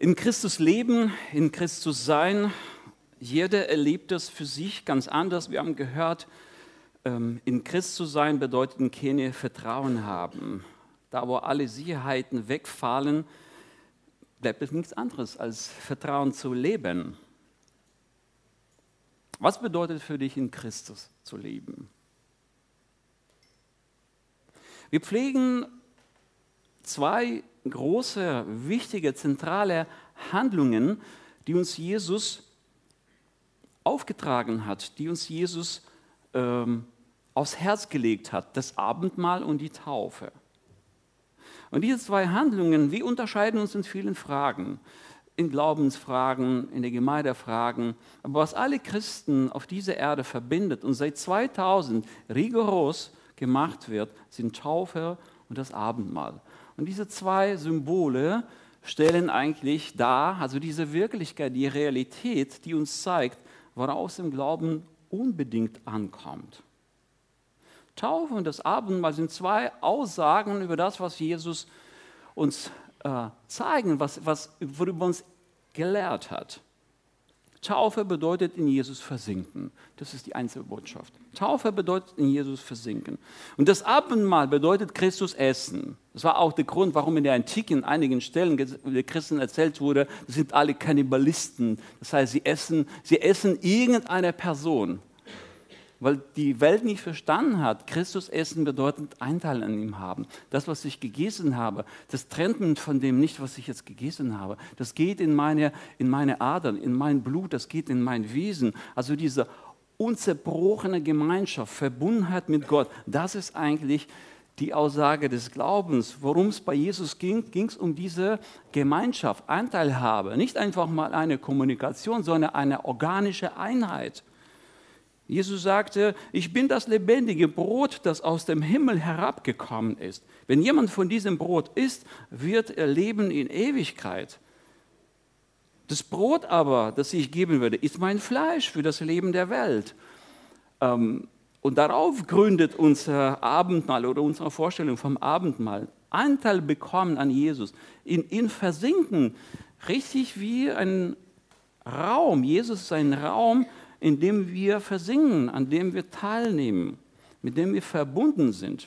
In Christus leben, in Christus sein, jeder erlebt das für sich ganz anders. Wir haben gehört, in Christus sein bedeutet keine Vertrauen haben. Da, wo alle Sicherheiten wegfallen, bleibt es nichts anderes als Vertrauen zu leben. Was bedeutet für dich, in Christus zu leben? Wir pflegen zwei große, wichtige, zentrale Handlungen, die uns Jesus aufgetragen hat, die uns Jesus aufs Herz gelegt hat, das Abendmahl und die Taufe. Und diese zwei Handlungen, wir unterscheiden uns in vielen Fragen, in Glaubensfragen, in den Gemeindefragen, aber was alle Christen auf dieser Erde verbindet und seit 2000 rigoros gemacht wird, sind Taufe und das Abendmahl. Und diese zwei Symbole stellen eigentlich dar, also diese Wirklichkeit, die Realität, die uns zeigt, worauf es im Glauben unbedingt ankommt. Taufe und das Abendmahl sind zwei Aussagen über das, was Jesus uns zeigen, worüber uns gelehrt hat. Taufe bedeutet in Jesus versinken. Das ist die einzige Botschaft. Taufe bedeutet in Jesus versinken. Und das Abendmahl bedeutet Christus essen. Das war auch der Grund, warum in der Antike in einigen Stellen der Christen erzählt wurde, das sind alle Kannibalisten. Das heißt, sie essen irgendeine Person. Weil die Welt nicht verstanden hat, Christus essen bedeutet Anteil an ihm haben. Das, was ich gegessen habe, das trennt mich von dem nicht, was ich jetzt gegessen habe. Das geht in meine Adern, in mein Blut, das geht in mein Wesen. Also diese unzerbrochene Gemeinschaft, Verbundenheit mit Gott, das ist eigentlich die Aussage des Glaubens. Worum es bei Jesus ging es um diese Gemeinschaft, Anteilhabe. Nicht einfach mal eine Kommunikation, sondern eine organische Einheit. Jesus sagte, ich bin das lebendige Brot, das aus dem Himmel herabgekommen ist. Wenn jemand von diesem Brot isst, wird er leben in Ewigkeit. Das Brot aber, das ich geben würde, ist mein Fleisch für das Leben der Welt. Und darauf gründet unser Abendmahl oder unsere Vorstellung vom Abendmahl. Anteil bekommen an Jesus, in ihn versinken, richtig wie ein Raum. Jesus ist ein Raum, in dem wir versinken, an dem wir teilnehmen, mit dem wir verbunden sind.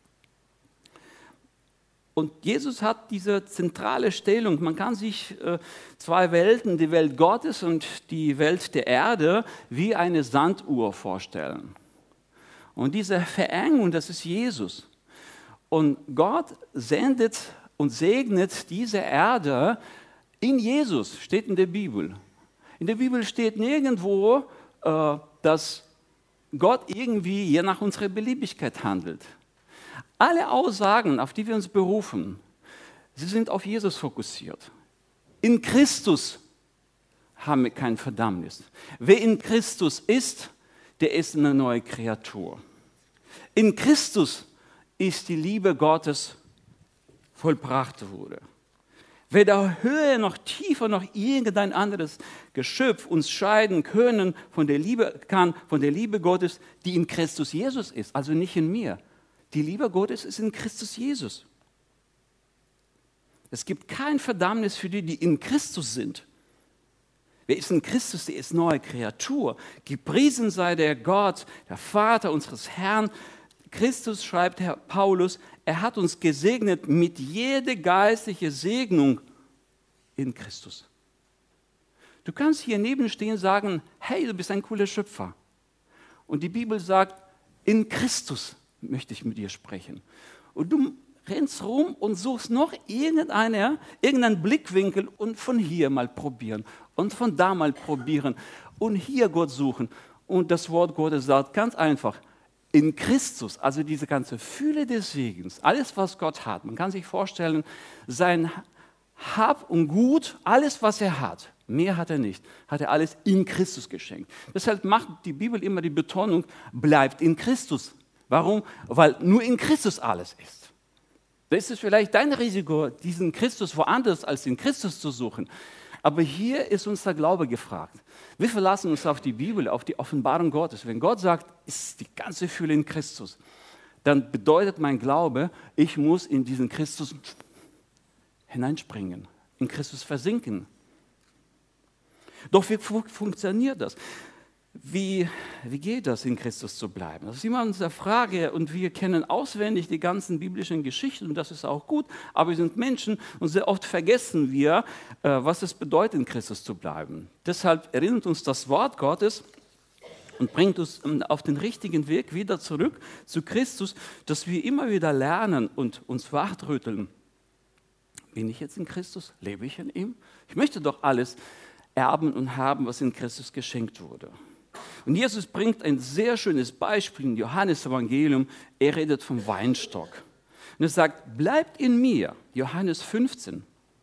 Und Jesus hat diese zentrale Stellung. Man kann sich zwei Welten, die Welt Gottes und die Welt der Erde, wie eine Sanduhr vorstellen. Und diese Verengung, das ist Jesus. Und Gott sendet und segnet diese Erde in Jesus, steht in der Bibel. In der Bibel steht nirgendwo, dass Gott irgendwie je nach unserer Beliebigkeit handelt. Alle Aussagen, auf die wir uns berufen, sie sind auf Jesus fokussiert. In Christus haben wir kein Verdammnis. Wer in Christus ist, der ist eine neue Kreatur. In Christus ist die Liebe Gottes vollbracht wurde. Weder höher noch tiefer noch irgendein anderes Geschöpf uns scheiden können von der Liebe Gottes, die in Christus Jesus ist, also nicht in mir. Die Liebe Gottes ist in Christus Jesus. Es gibt kein Verdammnis für die, die in Christus sind. Wer ist in Christus, der ist neue Kreatur. Gepriesen sei der Gott, der Vater unseres Herrn. Christus, schreibt Herr Paulus, er hat uns gesegnet mit jeder geistlichen Segnung in Christus. Du kannst hier nebenstehen und sagen, hey, du bist ein cooler Schöpfer. Und die Bibel sagt, in Christus möchte ich mit dir sprechen. Und du rennst rum und suchst noch irgendeinen Blickwinkel und von hier mal probieren und von da mal probieren und hier Gott suchen. Und das Wort Gottes sagt ganz einfach, in Christus, also diese ganze Fülle des Segens, alles, was Gott hat, man kann sich vorstellen, sein Hab und Gut, alles, was er hat, mehr hat er nicht, hat er alles in Christus geschenkt. Deshalb macht die Bibel immer die Betonung, bleibt in Christus. Warum? Weil nur in Christus alles ist. Da ist es vielleicht dein Risiko, diesen Christus woanders als in Christus zu suchen. Aber hier ist unser Glaube gefragt. Wir verlassen uns auf die Bibel, auf die Offenbarung Gottes. Wenn Gott sagt, ist die ganze Fülle in Christus, dann bedeutet mein Glaube, ich muss in diesen Christus hineinspringen. in Christus versinken. Doch wie funktioniert das? Wie geht das, in Christus zu bleiben? Das ist immer unsere Frage und wir kennen auswendig die ganzen biblischen Geschichten und das ist auch gut, aber wir sind Menschen und sehr oft vergessen wir, was es bedeutet, in Christus zu bleiben. Deshalb erinnert uns das Wort Gottes und bringt uns auf den richtigen Weg wieder zurück zu Christus, dass wir immer wieder lernen und uns wachrütteln. Bin ich jetzt in Christus? Lebe ich in ihm? Ich möchte doch alles erben und haben, was in Christus geschenkt wurde. Und Jesus bringt ein sehr schönes Beispiel im Johannes-Evangelium. Er redet vom Weinstock. Und er sagt, bleibt in mir, Johannes 15.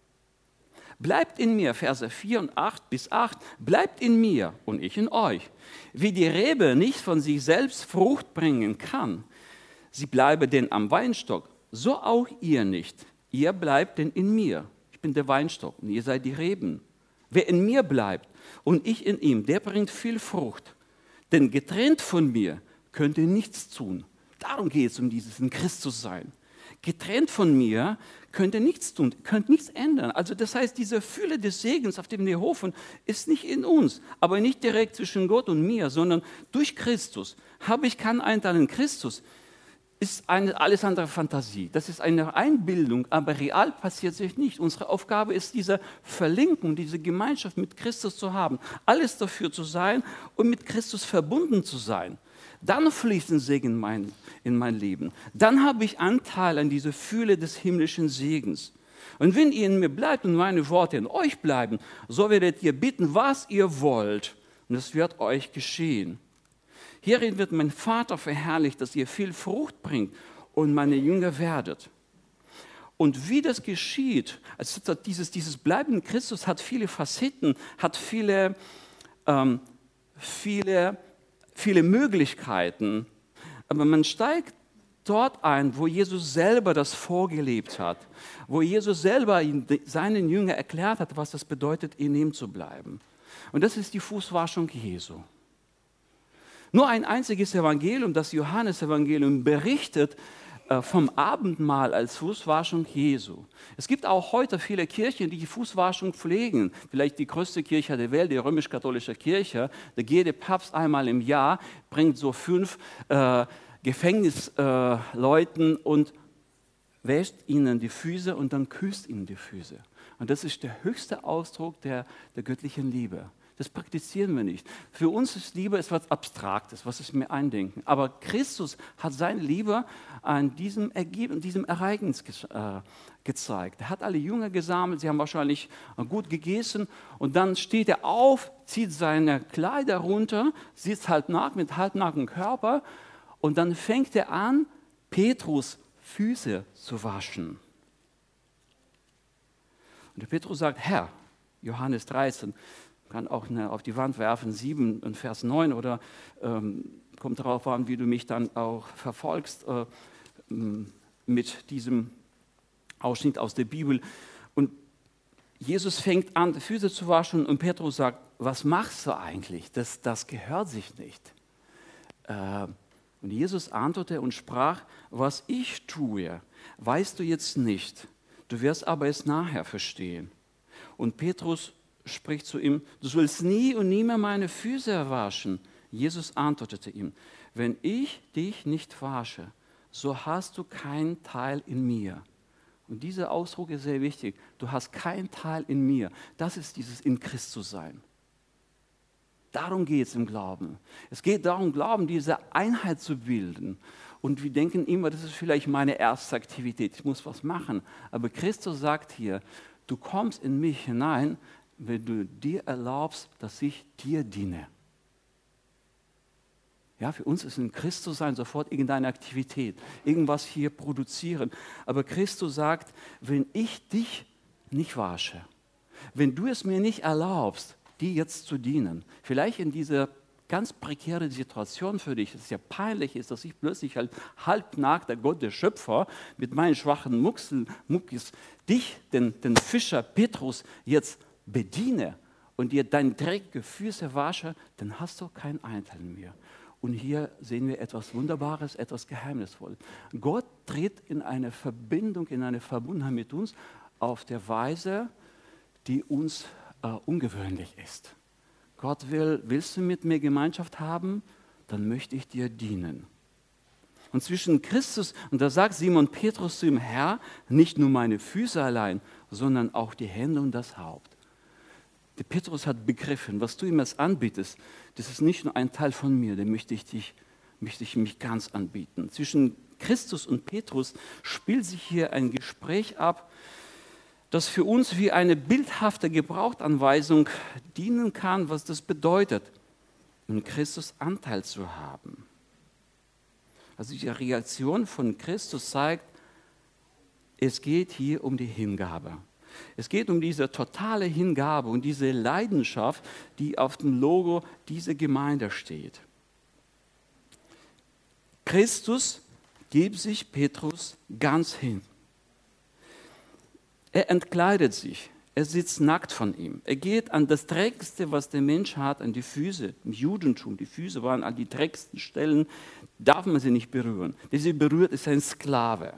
Bleibt in mir, Verse 4 und 8 bis 8, bleibt in mir und ich in euch. Wie die Rebe nicht von sich selbst Frucht bringen kann, sie bleibe denn am Weinstock, so auch ihr nicht. Ihr bleibt denn in mir. Ich bin der Weinstock und ihr seid die Reben. Wer in mir bleibt und ich in ihm, der bringt viel Frucht. Denn getrennt von mir könnt ihr nichts tun. Darum geht es um dieses in Christus sein. Getrennt von mir könnt ihr nichts tun, könnt nichts ändern. Also das heißt, diese Fülle des Segens, auf dem wir hoffen, ist nicht in uns, aber nicht direkt zwischen Gott und mir, sondern durch Christus. Habe ich keinen Anteil in Christus, ist alles andere Fantasie. Das ist eine Einbildung, aber real passiert sich nicht. Unsere Aufgabe ist, diese Verlinkung, diese Gemeinschaft mit Christus zu haben, alles dafür zu sein und mit Christus verbunden zu sein. Dann fließt ein Segen in mein Leben. Dann habe ich Anteil an dieser Fülle des himmlischen Segens. Und wenn ihr in mir bleibt und meine Worte in euch bleiben, so werdet ihr bitten, was ihr wollt, und es wird euch geschehen. Hierin wird mein Vater verherrlicht, dass ihr viel Frucht bringt und meine Jünger werdet. Und wie das geschieht, also dieses Bleiben in Christus hat viele Facetten, hat viele Möglichkeiten. Aber man steigt dort ein, wo Jesus selber das vorgelebt hat, wo Jesus selber seinen Jüngern erklärt hat, was das bedeutet, in ihm zu bleiben. Und das ist die Fußwaschung Jesu. Nur ein einziges Evangelium, das Johannes-Evangelium, berichtet vom Abendmahl als Fußwaschung Jesu. Es gibt auch heute viele Kirchen, die Fußwaschung pflegen. Vielleicht die größte Kirche der Welt, die römisch-katholische Kirche. Da geht der Papst einmal im Jahr, bringt so 5 Gefängnisleuten und wäscht ihnen die Füße und dann küsst ihnen die Füße. Und das ist der höchste Ausdruck der göttlichen Liebe. Das praktizieren wir nicht. Für uns ist Liebe etwas Abstraktes, was wir eindenken. Aber Christus hat seine Liebe an diesem Ereignis gezeigt. Er hat alle Jünger gesammelt, sie haben wahrscheinlich gut gegessen und dann steht er auf, zieht seine Kleider runter, sitzt mit halbnacktem Körper und dann fängt er an, Petrus Füße zu waschen. Und der Petrus sagt, Herr, Johannes 13, kann auch auf die Wand werfen, 7 und Vers 9 oder kommt darauf an, wie du mich dann auch verfolgst mit diesem Ausschnitt aus der Bibel. Und Jesus fängt an, die Füße zu waschen und Petrus sagt, was machst du eigentlich? Das gehört sich nicht. Und Jesus antwortete und sprach, was ich tue, weißt du jetzt nicht. Du wirst aber es nachher verstehen. Und Petrus spricht zu ihm, du sollst nie und nimmer meine Füße waschen. Jesus antwortete ihm, wenn ich dich nicht wasche, so hast du keinen Teil in mir. Und dieser Ausdruck ist sehr wichtig. Du hast keinen Teil in mir. Das ist dieses in Christus sein. Darum geht es im Glauben. Es geht darum, Glauben, diese Einheit zu bilden. Und wir denken immer, das ist vielleicht meine erste Aktivität. Ich muss was machen. Aber Christus sagt hier, du kommst in mich hinein, wenn du dir erlaubst, dass ich dir diene. Ja, für uns ist in Christus sein sofort irgendeine Aktivität, irgendwas hier produzieren. Aber Christus sagt, wenn ich dich nicht wasche, wenn du es mir nicht erlaubst, dir jetzt zu dienen, vielleicht in dieser ganz prekäre Situation für dich, dass es ja peinlich ist, dass ich plötzlich halbnackt, der Gott, der Schöpfer, mit meinen schwachen Muckis dich, den Fischer Petrus, jetzt bediene und dir deine dreckigen Füße wasche, dann hast du keinen Anteil in mir. Und hier sehen wir etwas Wunderbares, etwas Geheimnisvolles. Gott tritt in eine Verbindung, in eine Verbundenheit mit uns auf der Weise, die uns ungewöhnlich ist. Gott will, willst du mit mir Gemeinschaft haben? Dann möchte ich dir dienen. Und zwischen Christus, und da sagt Simon Petrus zu ihm, Herr, nicht nur meine Füße allein, sondern auch die Hände und das Haupt. Der Petrus hat begriffen, was du ihm jetzt anbietest, das ist nicht nur ein Teil von mir, den möchte ich mich ganz anbieten. Zwischen Christus und Petrus spielt sich hier ein Gespräch ab, das für uns wie eine bildhafte Gebrauchsanweisung dienen kann, was das bedeutet, in Christus Anteil zu haben. Also die Reaktion von Christus zeigt, es geht hier um die Hingabe. Es geht um diese totale Hingabe und diese Leidenschaft, die auf dem Logo dieser Gemeinde steht. Christus gibt sich Petrus ganz hin. Er entkleidet sich, er sitzt nackt von ihm. Er geht an das Dreckigste, was der Mensch hat, an die Füße. Im Judentum, die Füße waren an die dreckigsten Stellen, darf man sie nicht berühren. Der sie berührt, ist ein Sklave.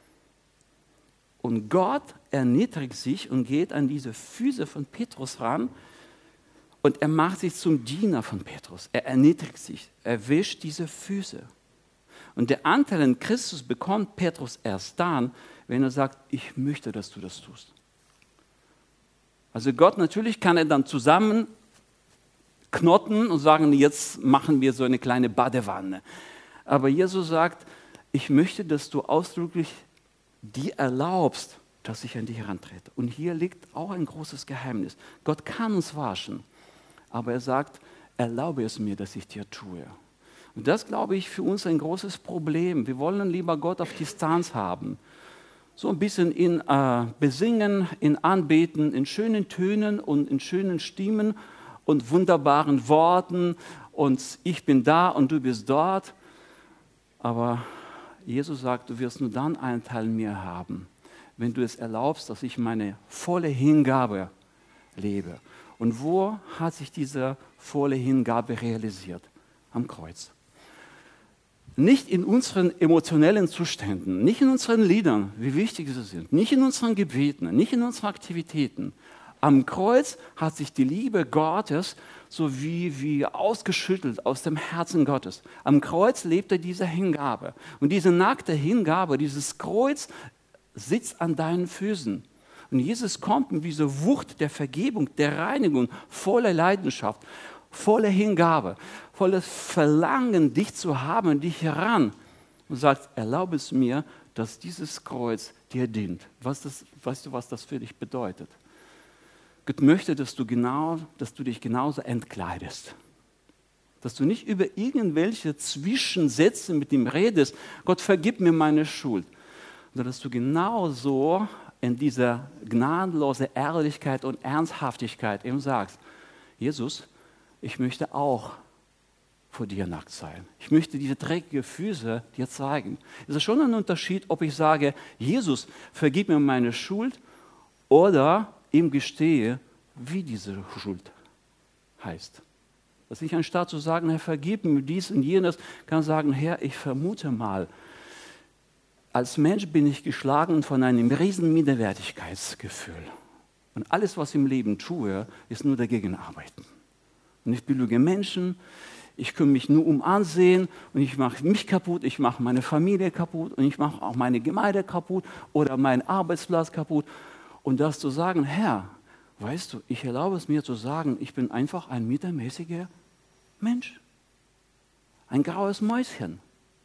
Und Gott erniedrigt sich und geht an diese Füße von Petrus ran und er macht sich zum Diener von Petrus. Er erniedrigt sich, er wäscht diese Füße. Und der Anteil an Christus bekommt Petrus erst dann, wenn er sagt, ich möchte, dass du das tust. Also Gott, natürlich kann er dann zusammen knoten und sagen, jetzt machen wir so eine kleine Badewanne. Aber Jesus sagt, ich möchte, dass du ausdrücklich dir erlaubst, dass ich an dich herantrete. Und hier liegt auch ein großes Geheimnis. Gott kann uns waschen, aber er sagt, erlaube es mir, dass ich dir tue. Und das, glaube ich, für uns ein großes Problem. Wir wollen lieber Gott auf Distanz haben. So ein bisschen in Besingen, in Anbeten, in schönen Tönen und in schönen Stimmen und wunderbaren Worten und ich bin da und du bist dort. Aber Jesus sagt, du wirst nur dann einen Teil in mir haben, wenn du es erlaubst, dass ich meine volle Hingabe lebe. Und wo hat sich diese volle Hingabe realisiert? Am Kreuz. Nicht in unseren emotionellen Zuständen, nicht in unseren Liedern, wie wichtig sie sind, nicht in unseren Gebeten, nicht in unseren Aktivitäten. Am Kreuz hat sich die Liebe Gottes so wie ausgeschüttelt aus dem Herzen Gottes. Am Kreuz lebte diese Hingabe. Und diese nackte Hingabe, dieses Kreuz sitzt an deinen Füßen. Und Jesus kommt mit dieser Wucht der Vergebung, der Reinigung, voller Leidenschaft, voller Hingabe, volles Verlangen, dich zu haben, dich heran. Und sagt, erlaube es mir, dass dieses Kreuz dir dient. Weißt du, was das für dich bedeutet? Gott möchte, dass du dich genauso entkleidest. Dass du nicht über irgendwelche Zwischensätze mit ihm redest, Gott vergib mir meine Schuld. Sondern dass du genauso in dieser gnadenlosen Ehrlichkeit und Ernsthaftigkeit eben sagst, Jesus, ich möchte auch vor dir nackt sein. Ich möchte diese dreckigen Füße dir zeigen. Es ist schon ein Unterschied, ob ich sage, Jesus, vergib mir meine Schuld oder ihm gestehe, wie diese Schuld heißt. Dass ich anstatt zu sagen, Herr, vergib mir dies und jenes, kann sagen, Herr, ich vermute mal, als Mensch bin ich geschlagen von einem riesen Minderwertigkeitsgefühl. Und alles, was ich im Leben tue, ist nur dagegen arbeiten. Und ich belüge Menschen, ich kümmere mich nur um Ansehen und ich mache mich kaputt, ich mache meine Familie kaputt und ich mache auch meine Gemeinde kaputt oder meinen Arbeitsplatz kaputt. Und das zu sagen, Herr, weißt du, ich erlaube es mir zu sagen, ich bin einfach ein mittelmäßiger Mensch. Ein graues Mäuschen.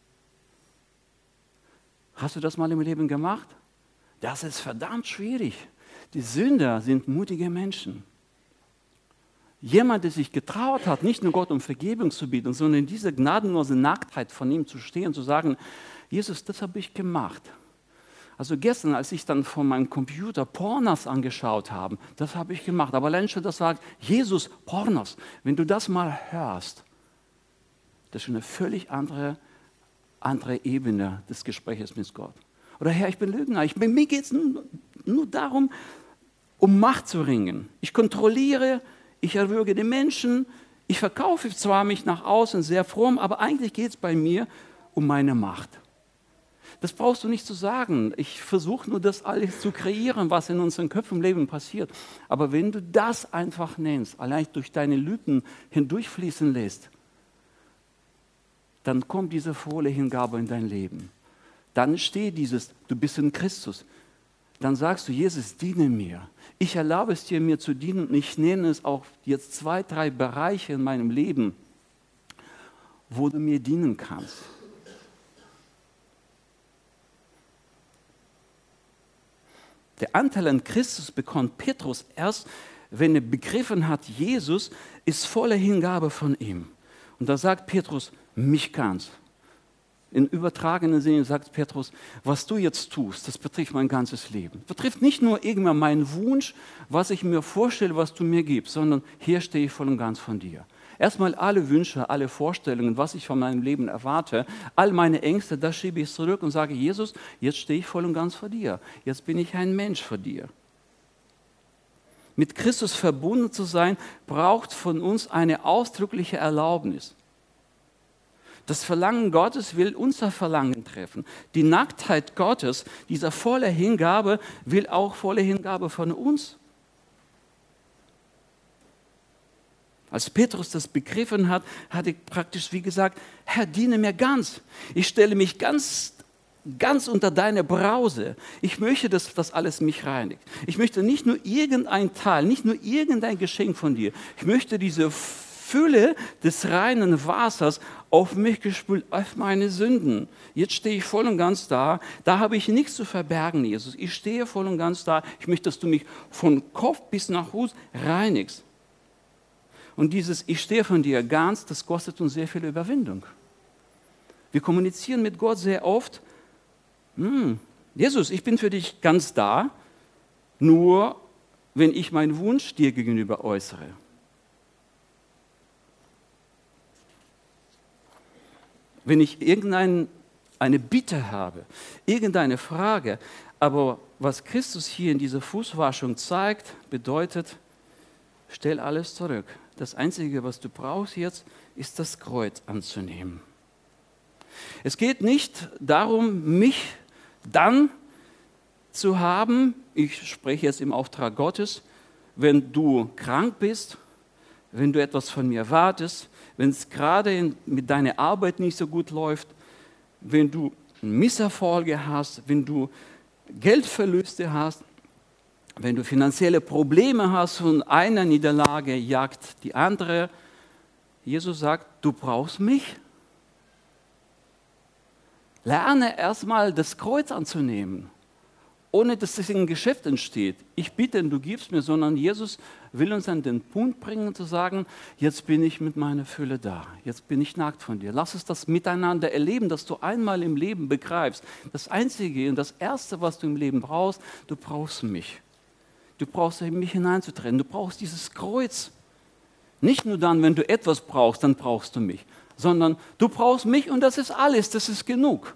Hast du das mal im Leben gemacht? Das ist verdammt schwierig. Die Sünder sind mutige Menschen. Jemand, der sich getraut hat, nicht nur Gott um Vergebung zu bitten, sondern in dieser gnadenlosen Nacktheit von ihm zu stehen und zu sagen, Jesus, das habe ich gemacht. Also gestern, als ich dann von meinem Computer Pornos angeschaut habe, das habe ich gemacht. Aber allein schon das sagt, Jesus, Pornos, wenn du das mal hörst, das ist schon eine völlig andere Ebene des Gesprächs mit Gott. Oder Herr, ich bin Lügner, mir geht es nur darum, um Macht zu ringen. Ich kontrolliere, ich erwürge die Menschen, ich verkaufe zwar mich nach außen sehr fromm, aber eigentlich geht es bei mir um meine Macht. Das brauchst du nicht zu sagen. Ich versuche nur, das alles zu kreieren, was in unseren Köpfen im Leben passiert. Aber wenn du das einfach nennst, allein durch deine Lippen hindurchfließen lässt, dann kommt diese volle Hingabe in dein Leben. Dann steht dieses, du bist in Christus. Dann sagst du, Jesus, diene mir. Ich erlaube es dir, mir zu dienen. Und ich nenne es auch jetzt 2, 3 Bereiche in meinem Leben, wo du mir dienen kannst. Der Anteil an Christus bekommt Petrus erst, wenn er begriffen hat, Jesus ist voller Hingabe von ihm. Und da sagt Petrus, mich kannst. In übertragenen Sinne sagt Petrus, was du jetzt tust, das betrifft mein ganzes Leben. Das betrifft nicht nur irgendwann meinen Wunsch, was ich mir vorstelle, was du mir gibst, sondern hier stehe ich voll und ganz von dir. Erstmal alle Wünsche, alle Vorstellungen, was ich von meinem Leben erwarte, all meine Ängste, das schiebe ich zurück und sage, Jesus, jetzt stehe ich voll und ganz vor dir. Jetzt bin ich ein Mensch vor dir. Mit Christus verbunden zu sein, braucht von uns eine ausdrückliche Erlaubnis. Das Verlangen Gottes will unser Verlangen treffen. Die Nacktheit Gottes, dieser volle Hingabe, will auch volle Hingabe von uns. Als Petrus das begriffen hat, hat er praktisch wie gesagt, Herr, diene mir ganz. Ich stelle mich ganz unter deine Brause. Ich möchte, dass das alles mich reinigt. Ich möchte nicht nur irgendein Teil, nicht nur irgendein Geschenk von dir. Ich möchte diese Fülle des reinen Wassers auf mich gespült, auf meine Sünden. Jetzt stehe ich voll und ganz da. Da habe ich nichts zu verbergen, Jesus. Ich stehe voll und ganz da. Ich möchte, dass du mich von Kopf bis nach Fuß reinigst. Und dieses Ich stehe von dir ganz, das kostet uns sehr viel Überwindung. Wir kommunizieren mit Gott sehr oft, Jesus, ich bin für dich ganz da, nur wenn ich meinen Wunsch dir gegenüber äußere. Wenn ich irgendeine Bitte habe, irgendeine Frage, aber was Christus hier in dieser Fußwaschung zeigt, bedeutet, stell alles zurück. Das Einzige, was du brauchst jetzt, ist das Kreuz anzunehmen. Es geht nicht darum, mich dann zu haben, ich spreche jetzt im Auftrag Gottes, wenn du krank bist, wenn du etwas von mir wartest, wenn es gerade mit deiner Arbeit nicht so gut läuft, wenn du Misserfolge hast, wenn du Geldverluste hast, wenn du finanzielle Probleme hast und eine Niederlage jagt die andere. Jesus sagt, du brauchst mich. Lerne erstmal das Kreuz anzunehmen, ohne dass es in Geschäft entsteht. Ich bitte, du gibst mir, sondern Jesus will uns an den Punkt bringen, zu sagen, jetzt bin ich mit meiner Fülle da, jetzt bin ich nackt von dir. Lass uns das miteinander erleben, dass du einmal im Leben begreifst. Das Einzige und das Erste, was du im Leben brauchst, du brauchst mich. Du brauchst in mich hineinzutreten, du brauchst dieses Kreuz. Nicht nur dann, wenn du etwas brauchst, dann brauchst du mich, sondern du brauchst mich und das ist alles, das ist genug.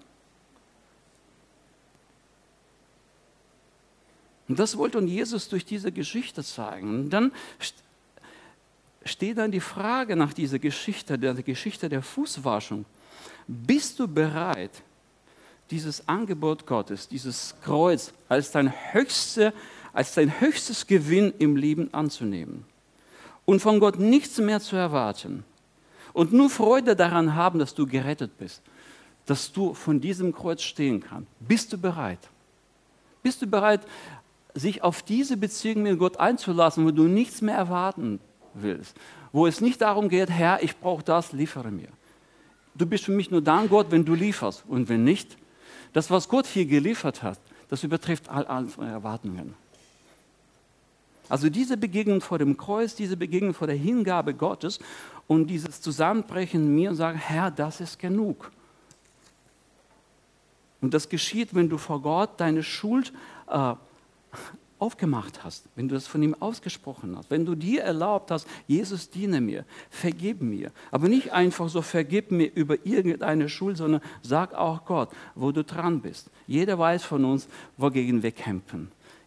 Und das wollte uns Jesus durch diese Geschichte zeigen. Und dann steht dann die Frage nach dieser Geschichte, der Geschichte der Fußwaschung. Bist du bereit, dieses Angebot Gottes, dieses Kreuz als dein höchstes Gewinn im Leben anzunehmen und von Gott nichts mehr zu erwarten und nur Freude daran haben, dass du gerettet bist, dass du von diesem Kreuz stehen kannst? Bist du bereit? Bist du bereit, sich auf diese Beziehung mit Gott einzulassen, wo du nichts mehr erwarten willst, wo es nicht darum geht, Herr, ich brauche das, liefere mir. Du bist für mich nur dann Gott, wenn du lieferst und wenn nicht, das, was Gott hier geliefert hat, das übertrifft all unsere Erwartungen. Also diese Begegnung vor dem Kreuz, diese Begegnung vor der Hingabe Gottes und dieses Zusammenbrechen mir und sagen, Herr, das ist genug. Und das geschieht, wenn du vor Gott deine Schuld aufgemacht hast, wenn du das von ihm ausgesprochen hast, wenn du dir erlaubt hast, Jesus, diene mir, vergib mir. Aber nicht einfach so, vergib mir über irgendeine Schuld, sondern sag auch Gott, wo du dran bist. Jeder weiß von uns, wogegen wir kämpfen.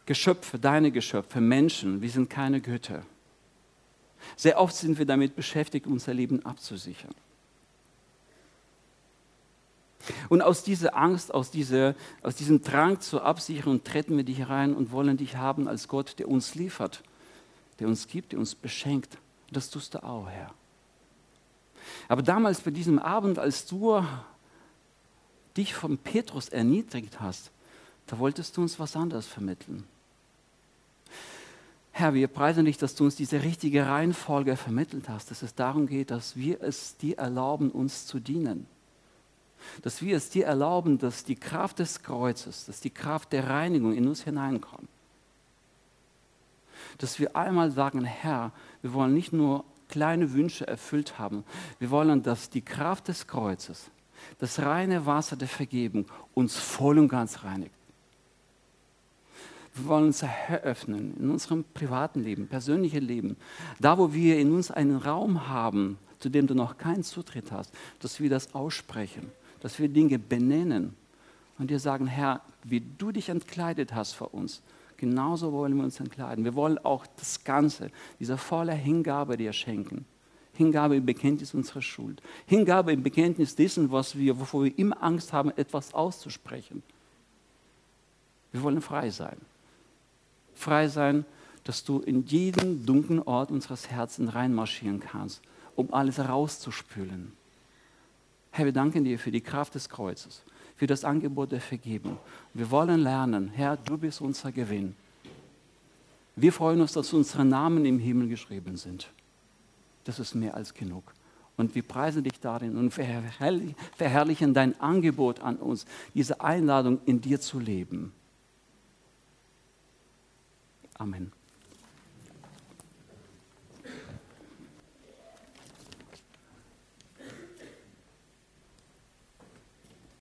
Geschöpfe, deine Geschöpfe, Menschen, wir sind keine Götter. Sehr oft sind wir damit beschäftigt, unser Leben abzusichern. Und aus dieser Angst, aus diesem Drang zur Absicherung treten wir dich rein und wollen dich haben als Gott, der uns liefert, der uns gibt, der uns beschenkt. Das tust du auch, Herr. Aber damals bei diesem Abend, als du dich von Petrus erniedrigt hast, da wolltest du uns was anderes vermitteln. Herr, wir preisen dich, dass du uns diese richtige Reihenfolge vermittelt hast, dass es darum geht, dass wir es dir erlauben, uns zu dienen. Dass wir es dir erlauben, dass die Kraft des Kreuzes, dass die Kraft der Reinigung in uns hineinkommt. Dass wir einmal sagen, Herr, wir wollen nicht nur kleine Wünsche erfüllt haben, wir wollen, dass die Kraft des Kreuzes, das reine Wasser der Vergebung uns voll und ganz reinigt. Wir wollen uns eröffnen in unserem privaten Leben, persönlichen Leben, da wo wir in uns einen Raum haben, zu dem du noch keinen Zutritt hast, dass wir das aussprechen, dass wir Dinge benennen und dir sagen, Herr, wie du dich entkleidet hast vor uns, genauso wollen wir uns entkleiden. Wir wollen auch das Ganze, diese volle Hingabe dir schenken. Hingabe im Bekenntnis unserer Schuld. Hingabe im Bekenntnis dessen, wovor wir immer Angst haben, etwas auszusprechen. Wir wollen frei sein. Frei sein, dass du in jeden dunklen Ort unseres Herzens reinmarschieren kannst, um alles rauszuspülen. Herr, wir danken dir für die Kraft des Kreuzes, für das Angebot der Vergebung. Wir wollen lernen, Herr, du bist unser Gewinn. Wir freuen uns, dass unsere Namen im Himmel geschrieben sind. Das ist mehr als genug. Und wir preisen dich darin und verherrlichen dein Angebot an uns, diese Einladung in dir zu leben. Amen.